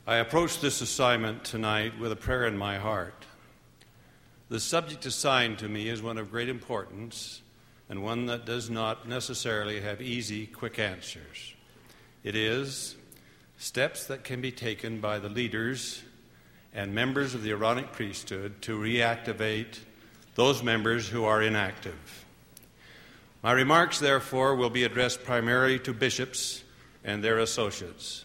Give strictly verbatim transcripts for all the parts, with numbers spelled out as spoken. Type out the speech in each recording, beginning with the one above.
I approach this assignment tonight with a prayer in my heart. The subject assigned to me is one of great importance and one that does not necessarily have easy, quick answers. It is steps that can be taken by the leaders and members of the Aaronic priesthood to reactivate those members who are inactive. My remarks, therefore, will be addressed primarily to bishops and their associates.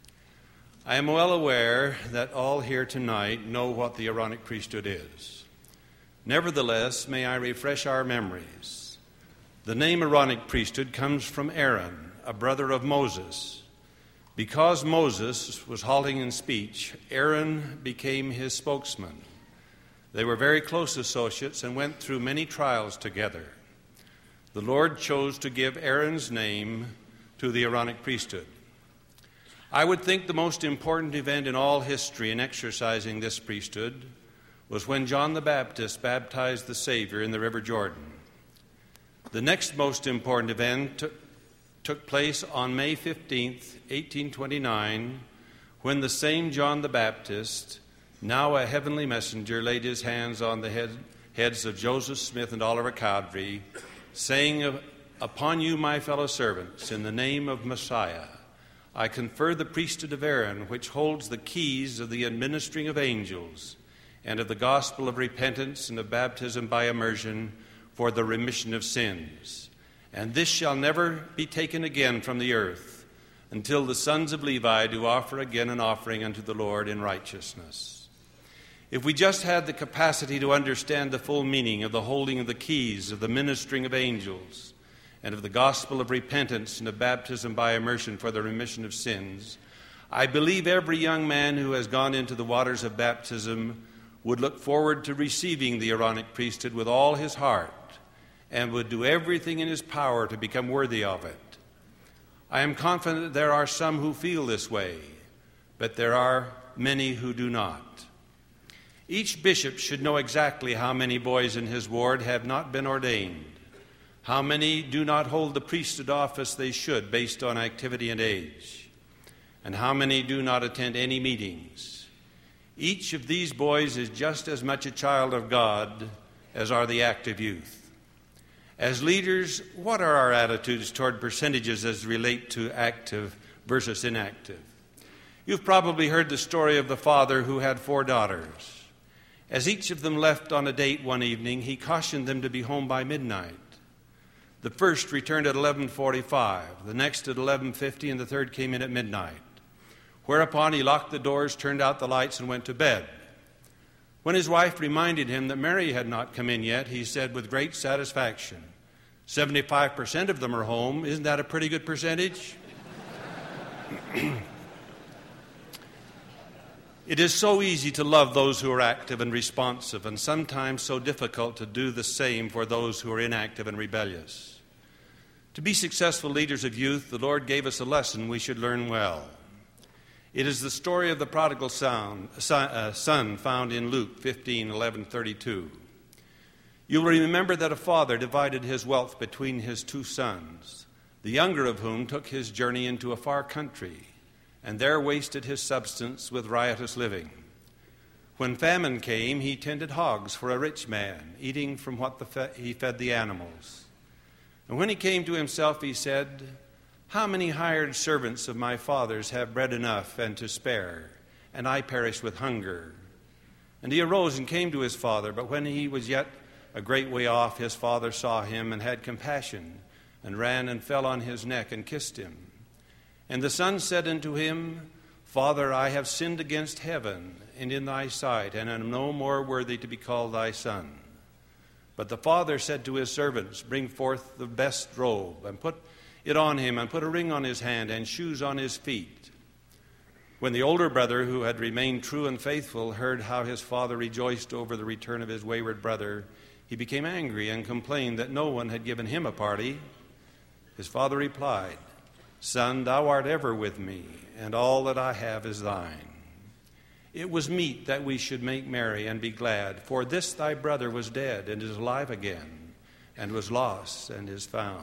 I am well aware that all here tonight know what the Aaronic priesthood is. Nevertheless, may I refresh our memories. The name Aaronic priesthood comes from Aaron, a brother of Moses. Because Moses was halting in speech, Aaron became his spokesman. They were very close associates and went through many trials together. The Lord chose to give Aaron's name to the Aaronic priesthood. I would think the most important event in all history in exercising this priesthood was when John the Baptist baptized the Savior in the River Jordan. The next most important event t- took place on May fifteenth, eighteen twenty-nine, when the same John the Baptist, now a heavenly messenger, laid his hands on the head, heads of Joseph Smith and Oliver Cowdery, saying, "Upon you, my fellow servants, in the name of Messiah, I confer the priesthood of Aaron, which holds the keys of the administering of angels and of the gospel of repentance and of baptism by immersion for the remission of sins. And this shall never be taken again from the earth until the sons of Levi do offer again an offering unto the Lord in righteousness." If we just had the capacity to understand the full meaning of the holding of the keys of the ministering of angels and of the gospel of repentance and of baptism by immersion for the remission of sins, I believe every young man who has gone into the waters of baptism would look forward to receiving the Aaronic priesthood with all his heart and would do everything in his power to become worthy of it. I am confident that there are some who feel this way, but there are many who do not. Each bishop should know exactly how many boys in his ward have not been ordained, how many do not hold the priesthood office they should based on activity and age, and how many do not attend any meetings. Each of these boys is just as much a child of God as are the active youth. As leaders, what are our attitudes toward percentages as relate to active versus inactive? You've probably heard the story of the father who had four daughters. As each of them left on a date one evening, he cautioned them to be home by midnight. The first returned at eleven forty-five, the next at eleven fifty, and the third came in at midnight. Whereupon he locked the doors, turned out the lights, and went to bed. When his wife reminded him that Mary had not come in yet, he said with great satisfaction, seventy-five percent of them are home. Isn't that a pretty good percentage? It is so easy to love those who are active and responsive, and sometimes so difficult to do the same for those who are inactive and rebellious. To be successful leaders of youth, the Lord gave us a lesson we should learn well. It is the story of the prodigal son, uh, son found in Luke fifteen, eleven, thirty-two. You will remember that a father divided his wealth between his two sons, the younger of whom took his journey into a far country, and there wasted his substance with riotous living. When famine came, he tended hogs for a rich man, eating from what the fe- he fed the animals. And when he came to himself, he said, "How many hired servants of my father's have bread enough and to spare, and I perish with hunger?" And he arose and came to his father, but when he was yet a great way off, his father saw him and had compassion, and ran and fell on his neck and kissed him. And the son said unto him, "Father, I have sinned against heaven and in thy sight, and am no more worthy to be called thy son." But the father said to his servants, "Bring forth the best robe, and put it on him, and put a ring on his hand, and shoes on his feet." When the older brother, who had remained true and faithful, heard how his father rejoiced over the return of his wayward brother, he became angry and complained that no one had given him a party. His father replied, "Son, thou art ever with me, and all that I have is thine. It was meet that we should make merry and be glad, for this thy brother was dead and is alive again, and was lost and is found."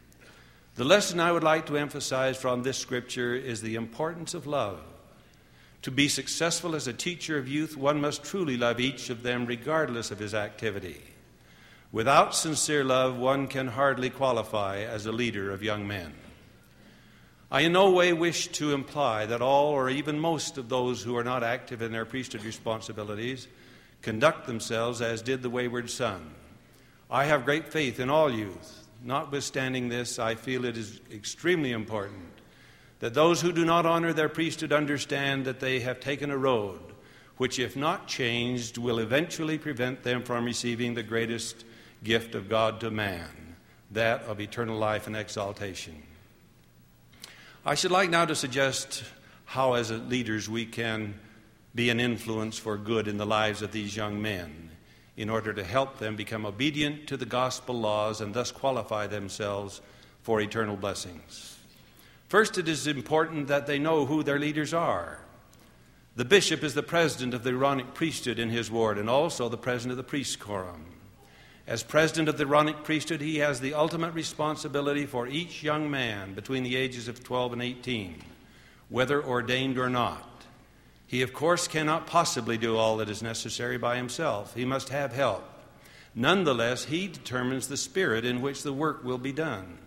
The lesson I would like to emphasize from this scripture is the importance of love. To be successful as a teacher of youth, one must truly love each of them regardless of his activity. Without sincere love, one can hardly qualify as a leader of young men. I in no way wish to imply that all or even most of those who are not active in their priesthood responsibilities conduct themselves as did the wayward son. I have great faith in all youth. Notwithstanding this, I feel it is extremely important that those who do not honor their priesthood understand that they have taken a road which, if not changed, will eventually prevent them from receiving the greatest gift of God to man, that of eternal life and exaltation. I should like now to suggest how, as leaders, we can be an influence for good in the lives of these young men in order to help them become obedient to the gospel laws and thus qualify themselves for eternal blessings. First, it is important that they know who their leaders are. The bishop is the president of the Aaronic priesthood in his ward and also the president of the priest's quorum. As president of the Aaronic priesthood, he has the ultimate responsibility for each young man between the ages of twelve and eighteen, whether ordained or not. He, of course, cannot possibly do all that is necessary by himself. He must have help. Nonetheless, he determines the spirit in which the work will be done.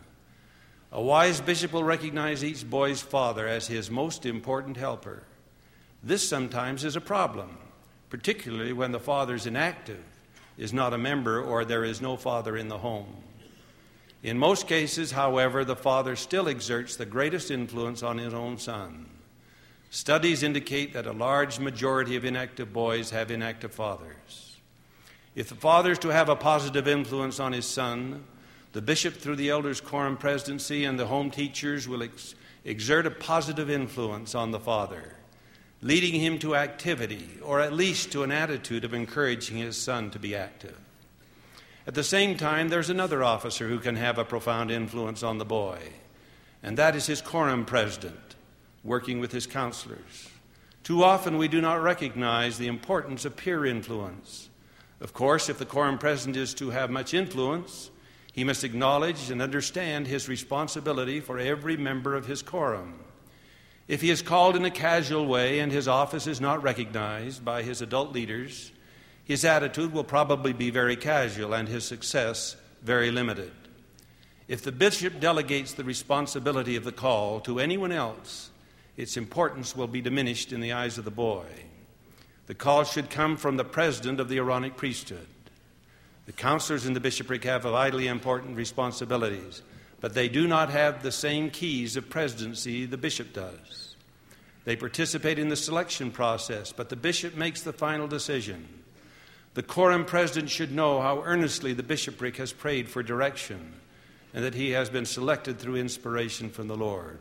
A wise bishop will recognize each boy's father as his most important helper. This sometimes is a problem, particularly when the father is inactive, is not a member, or there is no father in the home. In most cases, however, the father still exerts the greatest influence on his own son. Studies indicate that a large majority of inactive boys have inactive fathers. If the father is to have a positive influence on his son, the bishop, through the elders' quorum presidency and the home teachers, will ex- exert a positive influence on the father, leading him to activity, or at least to an attitude of encouraging his son to be active. At the same time, there's another officer who can have a profound influence on the boy, and that is his quorum president, working with his counselors. Too often we do not recognize the importance of peer influence. Of course, if the quorum president is to have much influence, he must acknowledge and understand his responsibility for every member of his quorum. If he is called in a casual way and his office is not recognized by his adult leaders, his attitude will probably be very casual and his success very limited. If the bishop delegates the responsibility of the call to anyone else, its importance will be diminished in the eyes of the boy. The call should come from the president of the Aaronic priesthood. The counselors in the bishopric have vitally important responsibilities, but they do not have the same keys of presidency the bishop does. They participate in the selection process, but the bishop makes the final decision. The quorum president should know how earnestly the bishopric has prayed for direction and that he has been selected through inspiration from the Lord.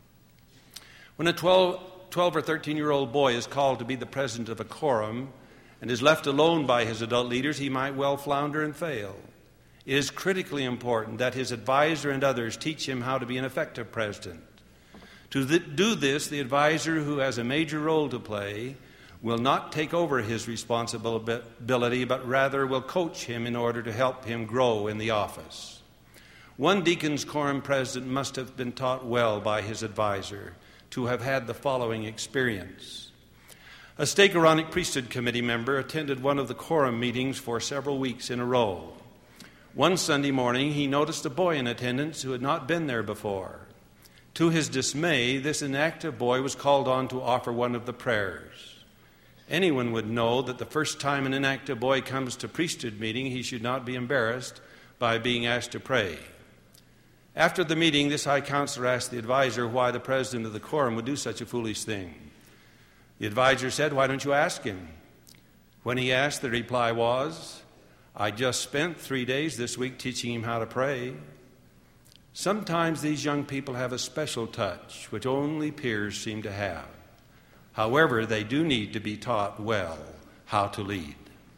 When a twelve, twelve or thirteen-year-old boy is called to be the president of a quorum and is left alone by his adult leaders, he might well flounder and fail. It is critically important that his advisor and others teach him how to be an effective president. To th- do this, the advisor, who has a major role to play, will not take over his responsibility, but rather will coach him in order to help him grow in the office. One deacon's quorum president must have been taught well by his advisor to have had the following experience. A Stake Aaronic Priesthood Committee member attended one of the quorum meetings for several weeks in a row. One Sunday morning, he noticed a boy in attendance who had not been there before. To his dismay, this inactive boy was called on to offer one of the prayers. Anyone would know that the first time an inactive boy comes to priesthood meeting, he should not be embarrassed by being asked to pray. After the meeting, this high counselor asked the advisor why the president of the quorum would do such a foolish thing. The advisor said, "Why don't you ask him?" When he asked, the reply was, "I just spent three days this week teaching him how to pray." Sometimes these young people have a special touch, which only peers seem to have. However, they do need to be taught well how to lead.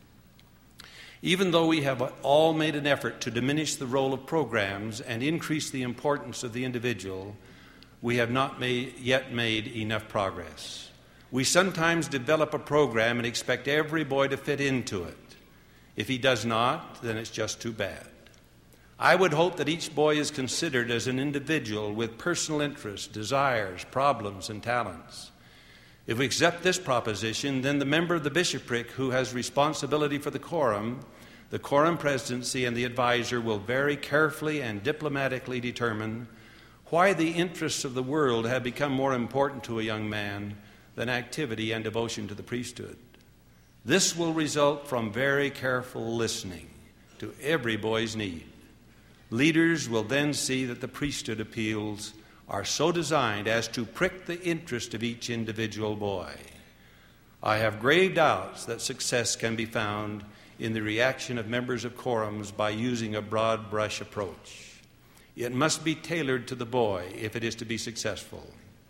Even though we have all made an effort to diminish the role of programs and increase the importance of the individual, we have not made, yet made enough progress. We sometimes develop a program and expect every boy to fit into it. If he does not, then it's just too bad. I would hope that each boy is considered as an individual with personal interests, desires, problems, and talents. If we accept this proposition, then the member of the bishopric who has responsibility for the quorum, the quorum presidency, and the advisor will very carefully and diplomatically determine why the interests of the world have become more important to a young man than activity and devotion to the priesthood. This will result from very careful listening to every boy's need. Leaders will then see that the priesthood appeals are so designed as to prick the interest of each individual boy. I have grave doubts that success can be found in the reaction of members of quorums by using a broad brush approach. It must be tailored to the boy if it is to be successful.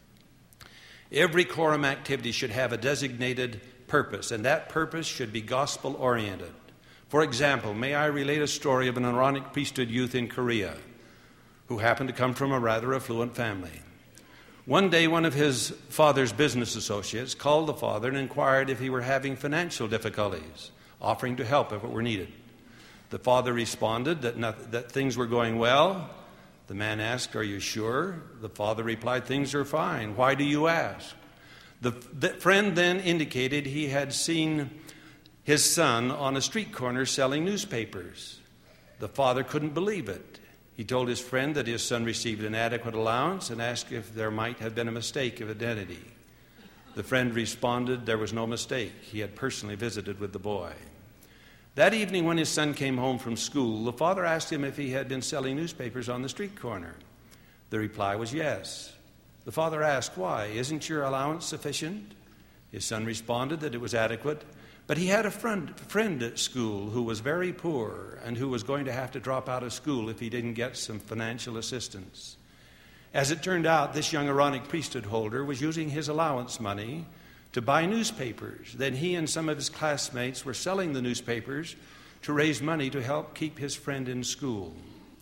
Every quorum activity should have a designated purpose, and that purpose should be gospel-oriented. For example, may I relate a story of an Aaronic priesthood youth in Korea who happened to come from a rather affluent family. One day, one of his father's business associates called the father and inquired if he were having financial difficulties, offering to help if it were needed. The father responded that, not, that things were going well. The man asked, "Are you sure?" The father replied, "Things are fine. Why do you ask?" The, the friend then indicated he had seen his son on a street corner selling newspapers. The father couldn't believe it. He told his friend that his son received an adequate allowance and asked if there might have been a mistake of identity. The friend responded there was no mistake. He had personally visited with the boy. That evening when his son came home from school, the father asked him if he had been selling newspapers on the street corner. The reply was yes. The father asked, "Why? Isn't your allowance sufficient?" His son responded that it was adequate, but he had a friend, friend at school who was very poor and who was going to have to drop out of school if he didn't get some financial assistance. As it turned out, this young Aaronic priesthood holder was using his allowance money to buy newspapers. Then he and some of his classmates were selling the newspapers to raise money to help keep his friend in school.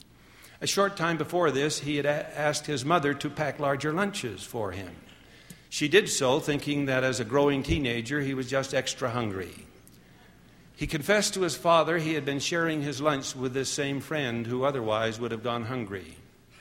A short time before this, he had a- asked his mother to pack larger lunches for him. She did so, thinking that as a growing teenager, he was just extra hungry. He confessed to his father he had been sharing his lunch with this same friend who otherwise would have gone hungry.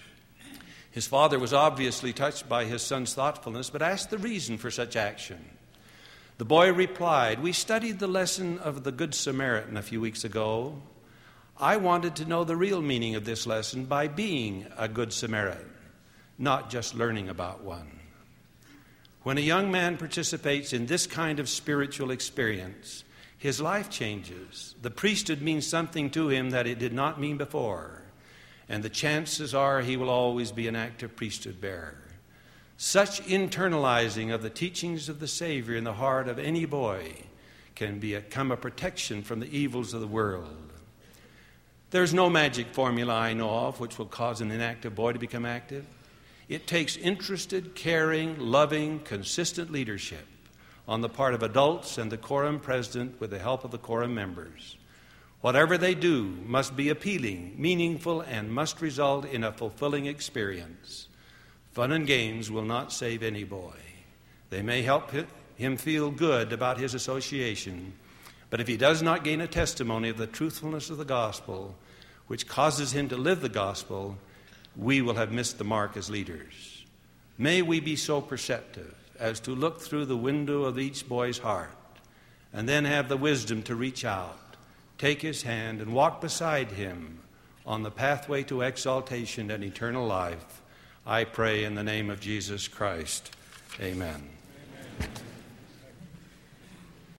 His father was obviously touched by his son's thoughtfulness, but asked the reason for such action. The boy replied, "We studied the lesson of the Good Samaritan a few weeks ago. I wanted to know the real meaning of this lesson by being a Good Samaritan, not just learning about one." When a young man participates in this kind of spiritual experience, his life changes. The priesthood means something to him that it did not mean before, and the chances are he will always be an active priesthood bearer. Such internalizing of the teachings of the Savior in the heart of any boy can become a protection from the evils of the world. There's no magic formula I know of which will cause an inactive boy to become active. It takes interested, caring, loving, consistent leadership on the part of adults and the quorum president with the help of the quorum members. Whatever they do must be appealing, meaningful, and must result in a fulfilling experience. Fun and games will not save any boy. They may help him feel good about his association, but if he does not gain a testimony of the truthfulness of the gospel, which causes him to live the gospel, we will have missed the mark as leaders. May we be so perceptive as to look through the window of each boy's heart and then have the wisdom to reach out, take his hand, and walk beside him on the pathway to exaltation and eternal life. I pray in the name of Jesus Christ. Amen.